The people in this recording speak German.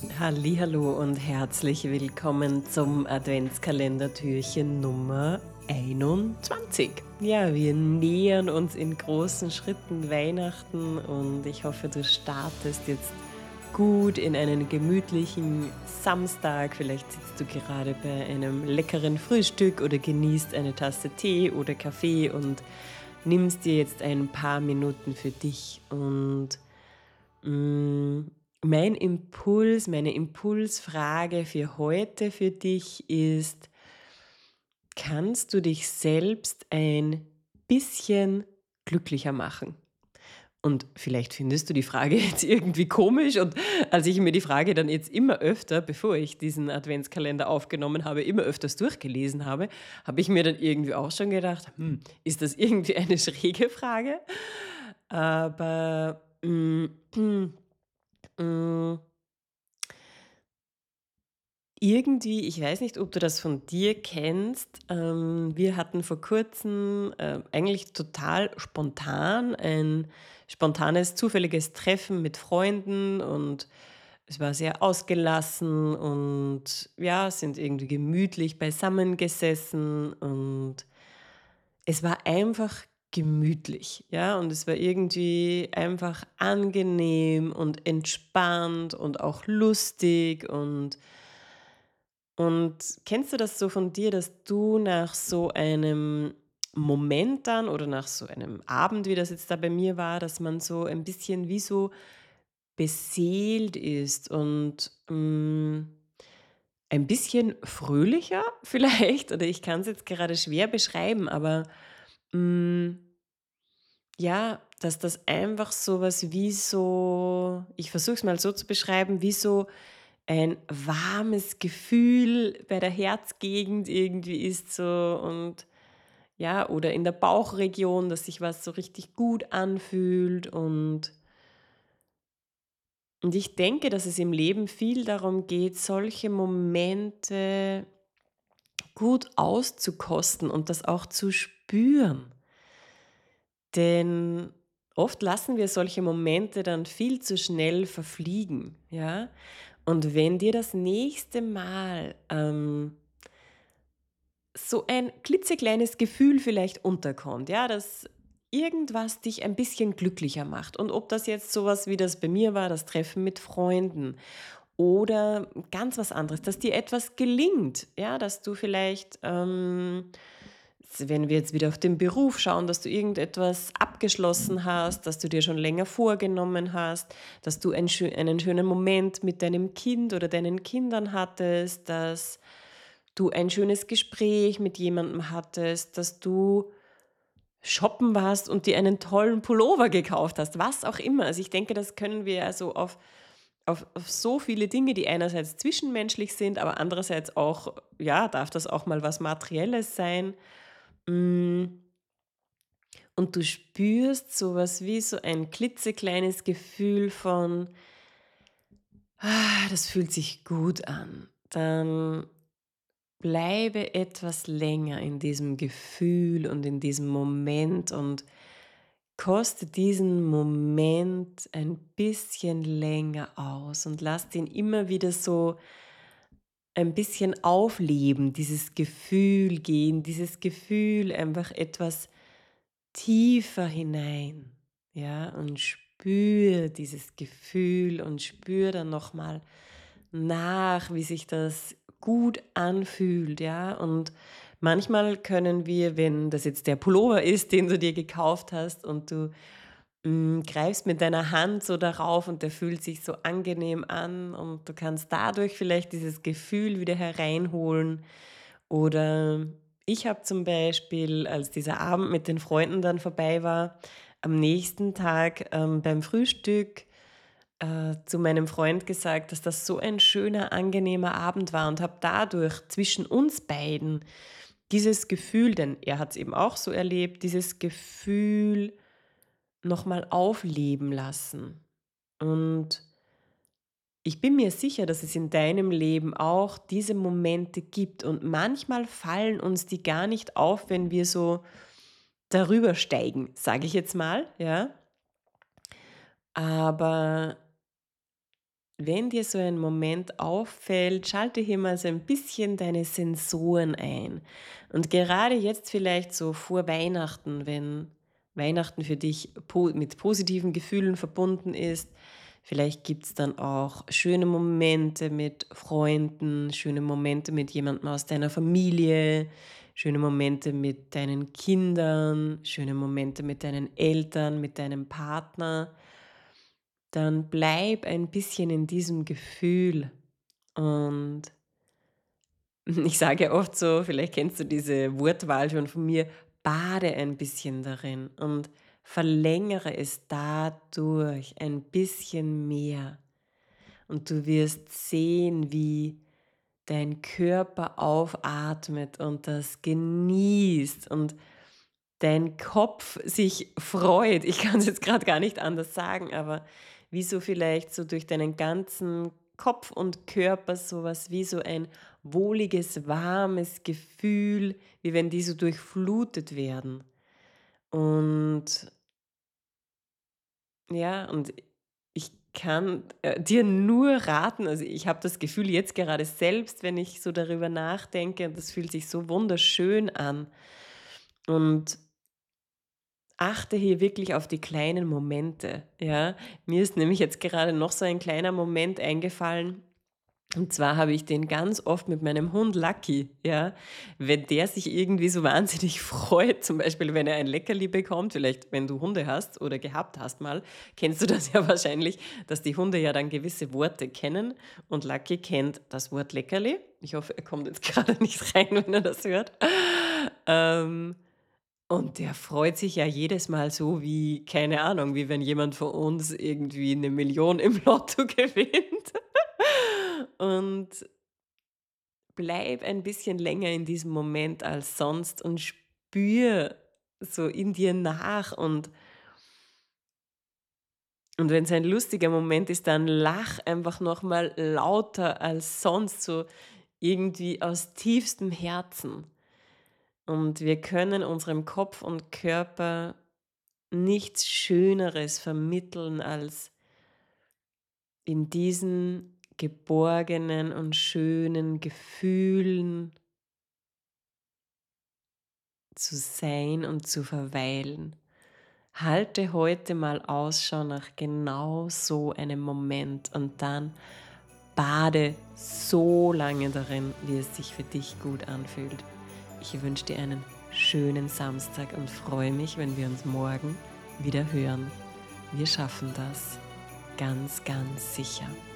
Hallihallo und herzlich willkommen zum Adventskalender-Türchen Nummer 21. Ja, wir nähern uns in großen Schritten Weihnachten und ich hoffe, du startest jetzt gut in einen gemütlichen Samstag. Vielleicht sitzt du gerade bei einem leckeren Frühstück oder genießt eine Tasse Tee oder Kaffee und nimmst dir jetzt ein paar Minuten für dich und hm, meine Impulsfrage für heute für dich ist: Kannst du dich selbst ein bisschen glücklicher machen? Und vielleicht findest du die Frage jetzt irgendwie komisch und als ich mir die Frage dann jetzt immer öfter, bevor ich diesen Adventskalender aufgenommen habe, immer öfters durchgelesen habe, habe ich mir dann irgendwie auch schon gedacht: ist das irgendwie eine schräge Frage?“ Aber, hm, irgendwie, ich weiß nicht, ob du das von dir kennst. Wir hatten vor Kurzem, eigentlich total spontan ein spontanes, zufälliges Treffen mit Freunden und es war sehr ausgelassen und ja, sind irgendwie gemütlich beisammengesessen und es war einfach gemütlich, ja, und es war irgendwie einfach angenehm und entspannt und auch lustig und kennst du das so von dir, dass du nach so einem Moment dann oder nach so einem Abend, wie das jetzt da bei mir war, dass man so ein bisschen wie so beseelt ist und, ein bisschen fröhlicher vielleicht? Oder ich kann es jetzt gerade schwer beschreiben, aber, hm, ja, dass das einfach so was wie so ich versuche es mal so zu beschreiben, wie so ein warmes Gefühl bei der Herzgegend irgendwie ist so und ja, oder in der Bauchregion, dass sich was so richtig gut anfühlt und ich denke, dass es im Leben viel darum geht, solche Momente gut auszukosten und das auch zu spüren. Denn oft lassen wir solche Momente dann viel zu schnell verfliegen, ja? Und wenn dir das nächste Mal, so ein klitzekleines Gefühl vielleicht unterkommt, ja, dass irgendwas dich ein bisschen glücklicher macht. Und ob das jetzt sowas wie das bei mir war, das Treffen mit Freunden oder ganz was anderes, dass dir etwas gelingt, ja, dass du vielleicht, wenn wir jetzt wieder auf den Beruf schauen, dass du irgendetwas abgeschlossen hast, dass du dir schon länger vorgenommen hast, dass du einen schönen Moment mit deinem Kind oder deinen Kindern hattest, dass du ein schönes Gespräch mit jemandem hattest, dass du shoppen warst und dir einen tollen Pullover gekauft hast, was auch immer. Also, ich denke, das können wir also auf so viele Dinge, die einerseits zwischenmenschlich sind, aber andererseits auch ja, darf das auch mal was Materielles sein. Hm, und du spürst so was wie so ein klitzekleines Gefühl von: das fühlt sich gut an.“ Dann bleibe etwas länger in diesem Gefühl und in diesem Moment und koste diesen Moment ein bisschen länger aus und lass den immer wieder so ein bisschen aufleben, dieses Gefühl gehen, dieses Gefühl einfach etwas tiefer hinein, ja, und spür dieses Gefühl und spür dann noch mal nach, wie sich das gut anfühlt, ja. Und manchmal können wir, wenn das jetzt der Pullover ist, den du dir gekauft hast und du, greifst mit deiner Hand so darauf und der fühlt sich so angenehm an und du kannst dadurch vielleicht dieses Gefühl wieder hereinholen. Oder ich habe zum Beispiel, als dieser Abend mit den Freunden dann vorbei war, am nächsten Tag, beim Frühstück, zu meinem Freund gesagt, dass das so ein schöner, angenehmer Abend war und habe dadurch zwischen uns beiden dieses Gefühl, denn er hat es eben auch so erlebt, dieses Gefühl noch mal aufleben lassen. Und ich bin mir sicher, dass es in deinem Leben auch diese Momente gibt und manchmal fallen uns die gar nicht auf, wenn wir so darüber steigen, sage ich jetzt mal, ja? Aber wenn dir so ein Moment auffällt, schalte hier mal so ein bisschen deine Sensoren ein. Und gerade jetzt vielleicht so vor Weihnachten, wenn Weihnachten für dich mit positiven Gefühlen verbunden ist, vielleicht gibt es dann auch schöne Momente mit Freunden, schöne Momente mit jemandem aus deiner Familie, schöne Momente mit deinen Kindern, schöne Momente mit deinen Eltern, mit deinem Partner. Dann bleib ein bisschen in diesem Gefühl. Und ich sage ja oft so, vielleicht kennst du diese Wortwahl schon von mir, bade ein bisschen darin und verlängere es dadurch ein bisschen mehr. Und du wirst sehen, wie dein Körper aufatmet und das genießt und dein Kopf sich freut. Ich kann es jetzt gerade gar nicht anders sagen, aber wie so vielleicht so durch deinen ganzen Kopf und Körper sowas wie so ein wohliges, warmes Gefühl, wie wenn die so durchflutet werden. Und ja, und ich kann, dir nur raten, also ich habe das Gefühl jetzt gerade selbst, wenn ich so darüber nachdenke, und das fühlt sich so wunderschön an. Und achte hier wirklich auf die kleinen Momente, ja? Mir ist nämlich jetzt gerade noch so ein kleiner Moment eingefallen, und zwar habe ich den ganz oft mit meinem Hund Lucky, ja? Wenn der sich irgendwie so wahnsinnig freut, zum Beispiel, wenn er ein Leckerli bekommt, vielleicht wenn du Hunde hast oder gehabt hast mal, kennst du das ja wahrscheinlich, dass die Hunde ja dann gewisse Worte kennen, und Lucky kennt das Wort Leckerli. Ich hoffe, er kommt jetzt gerade nicht rein, wenn er das hört. Ähm und der freut sich ja jedes Mal so wie, keine Ahnung, wie wenn jemand von uns irgendwie 1 Million im Lotto gewinnt. Und bleib ein bisschen länger in diesem Moment als sonst und spür so in dir nach, und wenn es ein lustiger Moment ist, dann lach einfach noch mal lauter als sonst, so irgendwie aus tiefstem Herzen. Und wir können unserem Kopf und Körper nichts Schöneres vermitteln, als in diesen geborgenen und schönen Gefühlen zu sein und zu verweilen. Halte heute mal Ausschau nach genau so einem Moment und dann bade so lange darin, wie es sich für dich gut anfühlt. Ich wünsche dir einen schönen Samstag und freue mich, wenn wir uns morgen wieder hören. Wir schaffen das. Ganz, ganz sicher.